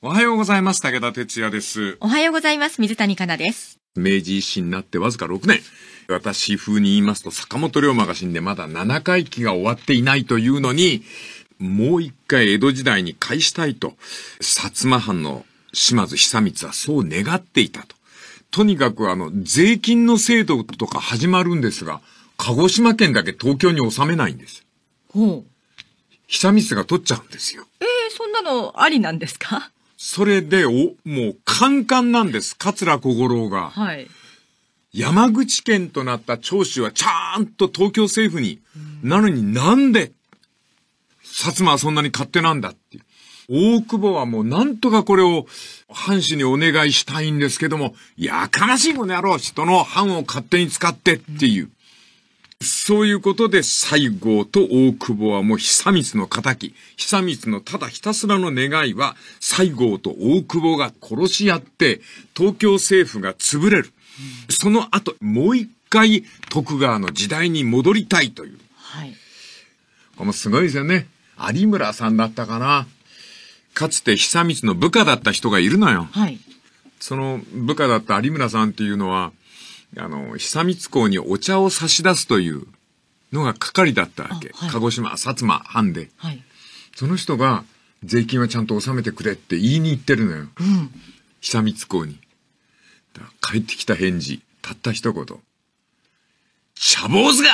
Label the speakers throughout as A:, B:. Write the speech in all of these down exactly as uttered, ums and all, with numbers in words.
A: おはようございます。武田哲也です。
B: おはようございます。水谷香奈です。
A: 明治維新になってわずかろくねん。私風に言いますと、坂本龍馬が死んでまだななかいきが終わっていないというのに、もう一回江戸時代に返したいと、薩摩藩の島津久光はそう願っていたと。とにかくあの、税金の制度とか始まるんですが、鹿児島県だけ東京に収めないんです。
B: ほう。
A: 久光が取っちゃうんですよ。
B: えー、そんなのありなんですか？
A: それで、お、もう、カンカンなんです。桂小五郎が。
B: はい。
A: 山口県となった長州はちゃんと東京政府に、なのになんで、薩摩はそんなに勝手なんだっていう。大久保はもうなんとかこれを藩主にお願いしたいんですけども、やかましいこの野郎、人の藩を勝手に使ってっていう。そういうことで西郷と大久保はもう久光の仇。久光のただひたすらの願いは西郷と大久保が殺し合って東京政府が潰れる。うん、その後もう一回徳川の時代に戻りたいという。
B: はい。
A: これもすごいですよね。有村さんだったかな。かつて久光の部下だった人がいるのよ。
B: はい。
A: その部下だった有村さんっていうのは、あの、久光公にお茶を差し出すというのが係だったわけ。はい、鹿児島、薩摩藩で。
B: はい。
A: その人が税金はちゃんと納めてくれって言いに行ってるのよ。
B: うん。
A: 久光公に。だから帰ってきた返事、たった一言。茶坊主が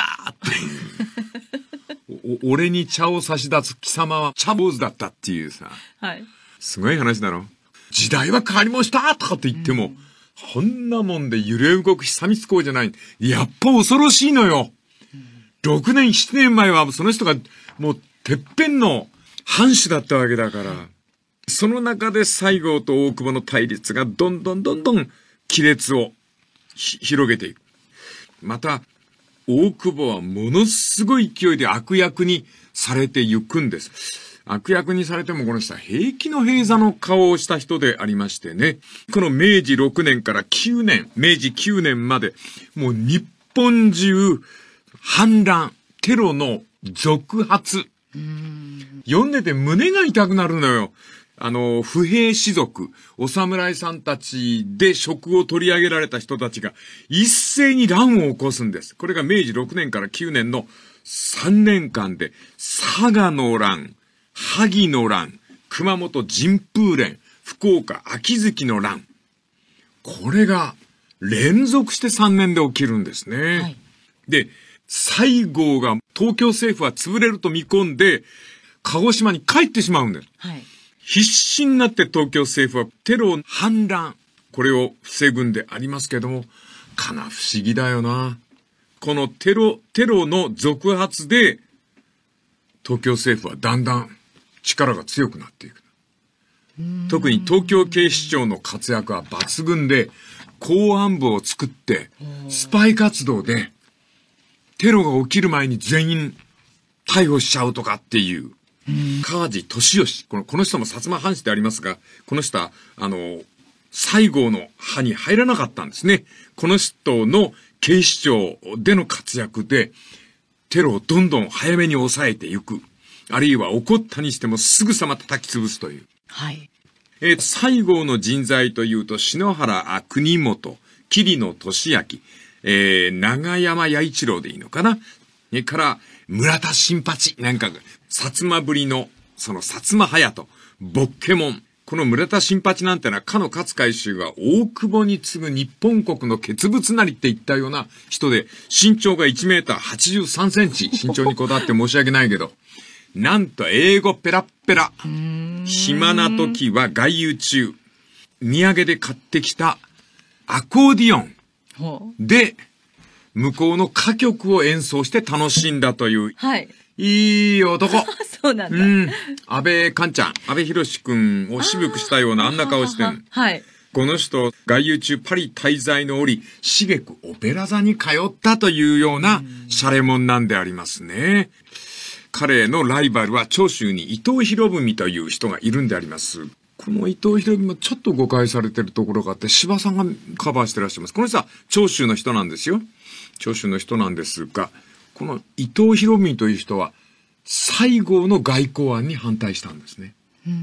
A: っていうお。俺に茶を差し出す貴様は茶坊主だったっていうさ。
B: はい。
A: すごい話だろ。時代は変わりましたとかって言っても、うん、こんなもんで揺れ動く久光公じゃない。やっぱ恐ろしいのよ。ろくねん、ななねんまえはその人がもうてっぺんの藩主だったわけだから。その中で西郷と大久保の対立がどんどんどんどん亀裂を広げていく。また、大久保はものすごい勢いで悪役にされていくんです。悪役にされてもこの人は平気の平座の顔をした人でありましてね。この明治ろくねんからきゅうねん、明治きゅうねんまで、もう日本中、反乱、テロの続発。
B: うーん、
A: 読んでて胸が痛くなるのよ。あの、不平士族、お侍さんたちで職を取り上げられた人たちが一斉に乱を起こすんです。これが明治ろくねんからきゅうねんのさんねんかんで、佐賀の乱、萩の乱、熊本神風連、福岡秋月の乱。これが連続してさんねんで起きるんですね。はい、で、西郷が東京政府は潰れると見込んで、鹿児島に帰ってしまうんだよ。
B: はい、
A: 必死になって東京政府はテロ反乱、これを防ぐんでありますけども、かな不思議だよな。このテロ、テロの続発で、東京政府はだんだん力が強くなっていく。特に東京警視庁の活躍は抜群で、公安部を作って、スパイ活動で、テロが起きる前に全員逮捕しちゃうとかっていう、川地俊義。この、この人も薩摩藩士でありますが、この人は、あの、西郷の派に入らなかったんですね。この人の警視庁での活躍で、テロをどんどん早めに抑えていく。あるいは起こったにしてもすぐさま叩き潰すという。
B: はい。
A: えー、西郷の人材というと、篠原国本、桐野俊明、えー、長山弥一郎でいいのかな。それから、村田新八、なんか、薩摩ぶりの、その薩摩隼人、ボッケモン。この村田新八なんてのは、かの勝海舟が大久保に次ぐ日本国の傑物なりって言ったような人で、身長がいちメーターはちじゅうさんセンチ。身長にこだわって申し訳ないけど。なんと英語ペラッペラ。暇な時は外遊中。土産で買ってきたアコーディオンで向こうの歌曲を演奏して楽しんだという。
B: はい。
A: いい男。
B: そうなんだ。
A: うん。安倍寛ちゃん、安倍博士くんを渋くしたようなあんな顔してる。
B: はい。
A: この人、外遊中パリ滞在の折、茂くオペラ座に通ったというようなシャレモンなんでありますね。彼のライバルは長州に伊藤博文という人がいるんであります。この伊藤博文もちょっと誤解されてるところがあって、柴さんがカバーしてらっしゃいます。この人は長州の人なんですよ。長州の人なんですが、この伊藤博文という人は西郷の外交案に反対したんですね。
B: うん、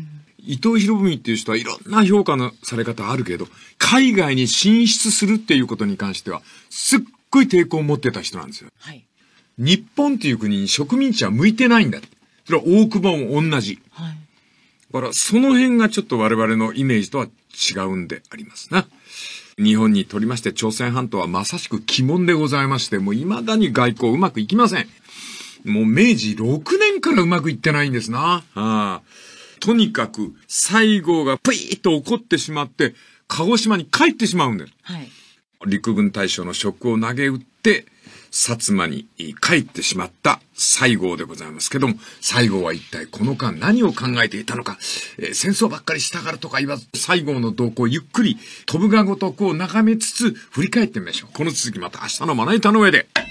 A: 伊藤博文っていう人はいろんな評価のされ方あるけど、海外に進出するっていうことに関しては、すっごい抵抗を持ってた人なんですよ。
B: はい。
A: 日本っていう国に植民地は向いてないんだ。それは大久保も同じ。
B: はい。
A: だからその辺がちょっと我々のイメージとは違うんでありますな。日本にとりまして朝鮮半島はまさしく鬼門でございまして、もう未だに外交うまくいきません。もう明治ろくねんからうまくいってないんですな。ああ、とにかく西郷がプイーッと怒ってしまって鹿児島に帰ってしまうんだよ。
B: はい。
A: 陸軍大将の職を投げ打って薩摩に帰ってしまった西郷でございますけども、西郷は一体この間何を考えていたのか、えー、戦争ばっかりしたがるとか言わず、西郷の動向をゆっくり飛ぶがごとくを眺めつつ振り返ってみましょう。この続きまた明日のまな板の上で。